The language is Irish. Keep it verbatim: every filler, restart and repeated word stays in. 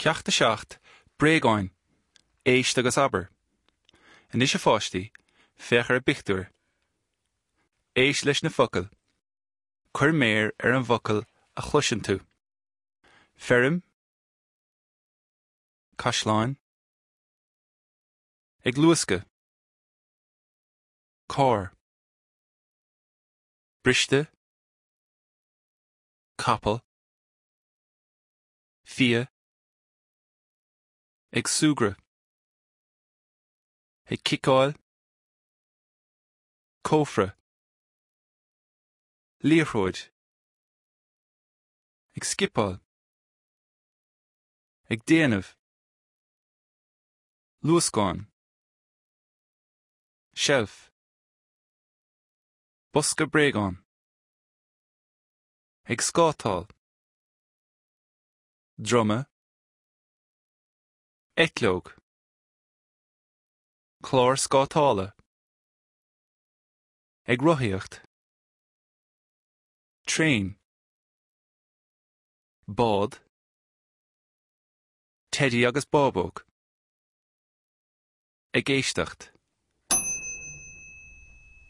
Ceachta seacht, bréagáin, éist agus aber. Anis a fáistí, fechar a bichtúr. Éist leis na focail. Cur méir ar an bhocail a chluiseann tú. Ferim, Caisleáin, ag luasca. Cór. Briste, capal, fia, ag sugra, ag cicáil, cófra, líorthóid, ag skipáil, ag déanamh, luascáin, shelf, bosca bréagáin, ag scátáil, droma, eicleog, chlár scátála, ag rothaíocht, train, bád, teddy agus bábóg, ag éisteacht.